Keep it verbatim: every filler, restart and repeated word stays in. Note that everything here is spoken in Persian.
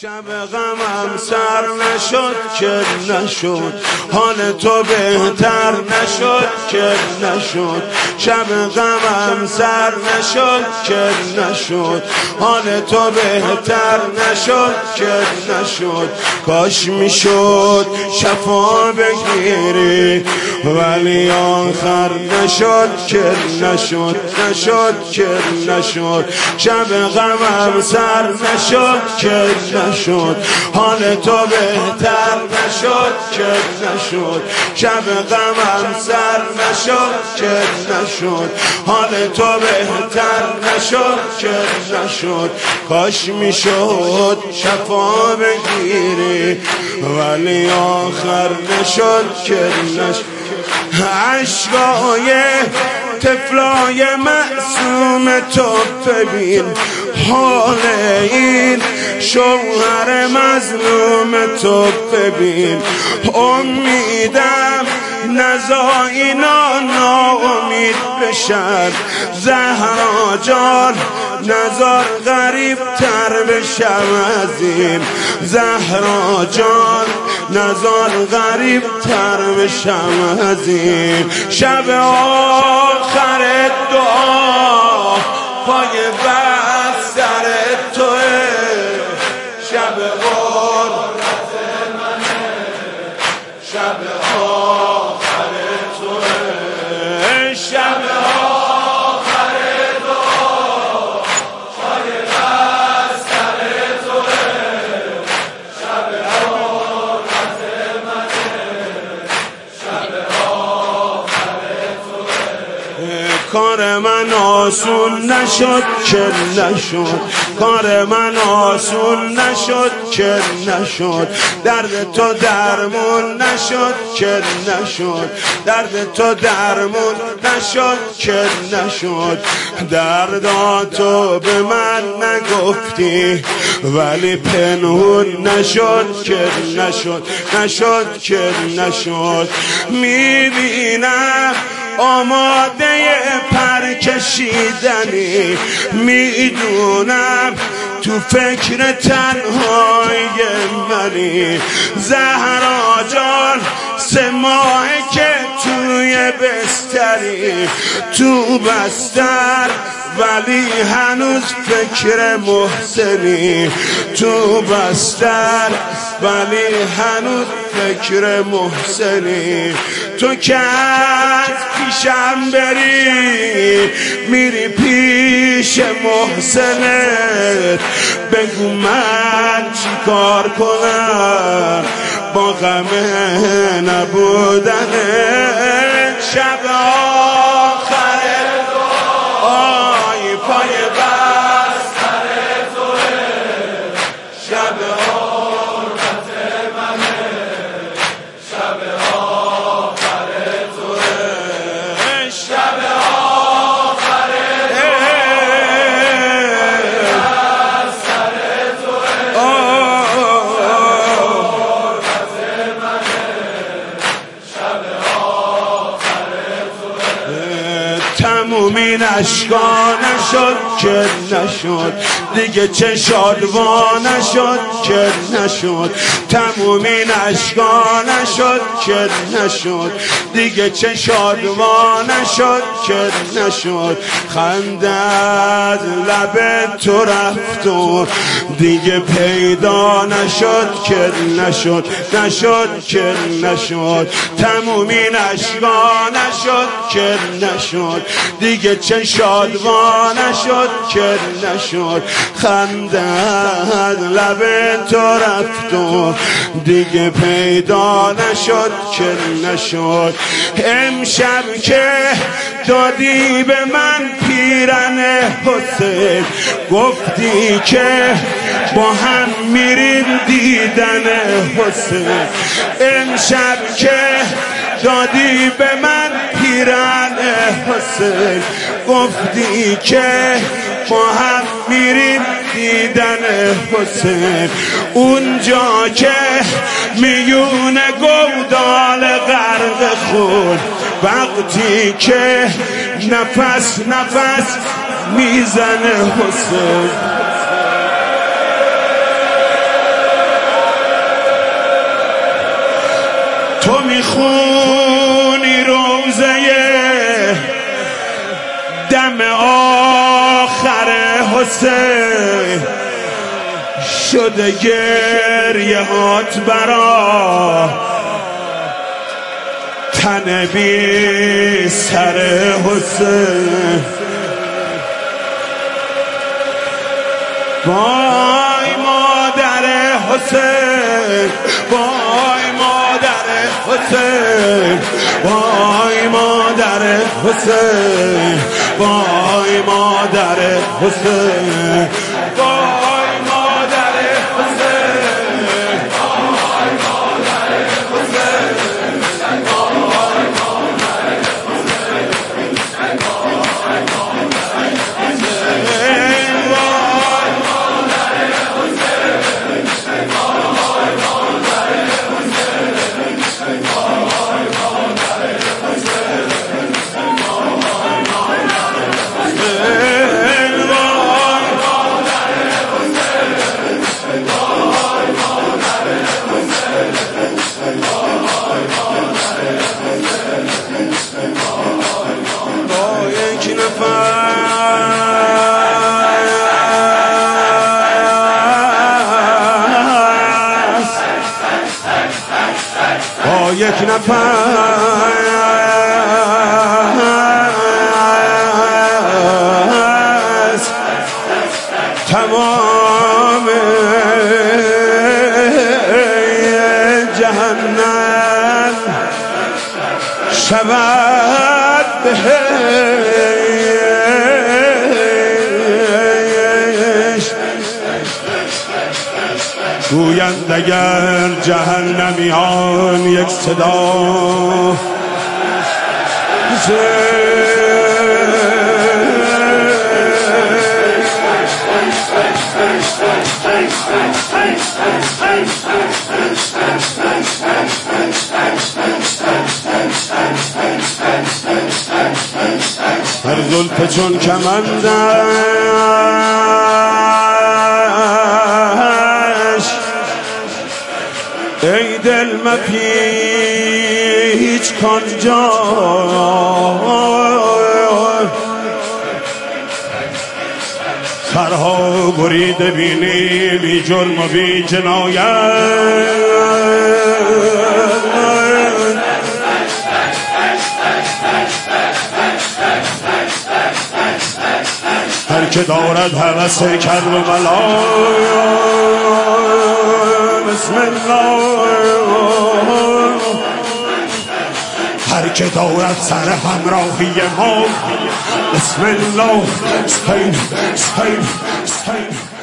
شب غمم سر نشد که نشد، حال تو بهتر نشد که نشد. شب غمم سر نشد که نشد، حال تو بهتر نشد که نشد. کاش میشد شفا بگیری ولی آخر نشد که نشد، نشد که نشد. شب غمم سر نشد که نشد، حال تو بهتر نشد که نشد. شب غمم سر نشد که نشد، حال تو بهتر نشد که نشد. کاش میشد شفا بگیری ولی آخر نشد که نشد. عشقای طفلای معصوم تو ببین، حال این شوهر مظلوم تو ببین. امیدم نزا اینا ناامید بشن، زهرا جان نزار غریب تر بشم از این. زهرا جان نزار غریب تر بشم از این. شب آخر دعا پای بستر توه، شب غربت منه، شب آخر توه، شب آخر دعا پای بستر توه، شب غربت منه، شب آخر توه. کار من آسون نشد که نشد، کار من آسون نشد که نشد. درد تو درمون نشد که نشد، درد تو درمون نشد که نشد. دردا تو به من نگفتی ولی پنهون نشد که نشد، نشد که نشد. میبینم آماده پر کشیدنی، میدونم تو فکر تنهای منی. زهرا جان سه ماه که توی بستری، تو بستر ولی هنوز فکر محسنی. تو بستر ولی هنوز فکر محسنی. تو که از پیشم بری میری پیش محسنت، بگو من چی کار کنم با غم نبودنت. شب آخر آی پای بستر توه، شب غربت منه، شب آخر توه، شب آخر بستر توه، غربت منه، شب آخر توه. تمومی نشکا نشد که نشد، دیگه چه شادوا نشد که نشد. تمومی نشکا نشد که نشد، دیگه چه شادوا نشد که نشد. خندت لب تو رفت و دیگه پیدا نشد که نشد، نشد که نشد. تمومی نشکا نشد که نشد، دیگه چه شادوا نشد که نشد. خندت لب تو رفت و دیگه پیدا نشد که نشد. امشب که دادی به من پیرن حسین، گفتی که با هم میریم دیدن حسین. امشب که دادی به من پیرن حسین، گفتی که با هم میریم دیدن حسین. اونجا که میون گودال غرق خون، وقتی که نفس نفس میزنه حسین. میخونی روزه دم آخر حسین شده گریه هات برا تن بی سر حسین وای مادر حسین وای مادر حسین وای مادر حسین وای مادر حسین وای مادر حسین وای مادر یک نفس تمام جهنم شود بهشت گویند اگر جهنمیان یک صدا هر زلف چون کمندش ای دل مپیچ کانجا سرها بریده بینی بی جرم و بی جنایت هر که دارد هوس کرب و بلا بسم الله هر که دارد سر همراهی ما بسم الله استین استین استین